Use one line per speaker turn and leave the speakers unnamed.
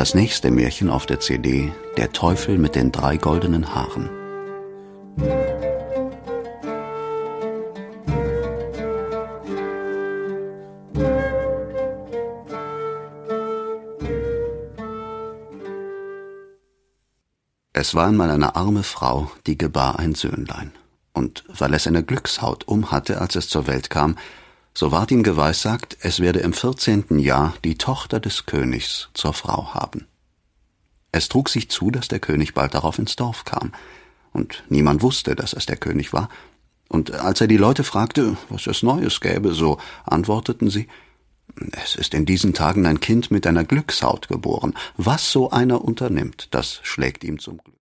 Das nächste Märchen auf der CD: Der Teufel mit den 3 goldenen Haaren. Es war einmal eine arme Frau, die gebar ein Söhnlein. Und weil es eine Glückshaut umhatte, als es zur Welt kam, so ward ihm geweissagt, es werde im 14. Jahr die Tochter des Königs zur Frau haben. Es trug sich zu, dass der König bald darauf ins Dorf kam, und niemand wusste, dass es der König war, und als er die Leute fragte, was es Neues gäbe, so antworteten sie: Es ist in diesen Tagen ein Kind mit einer Glückshaut geboren. Was so einer unternimmt, das schlägt ihm zum Glück.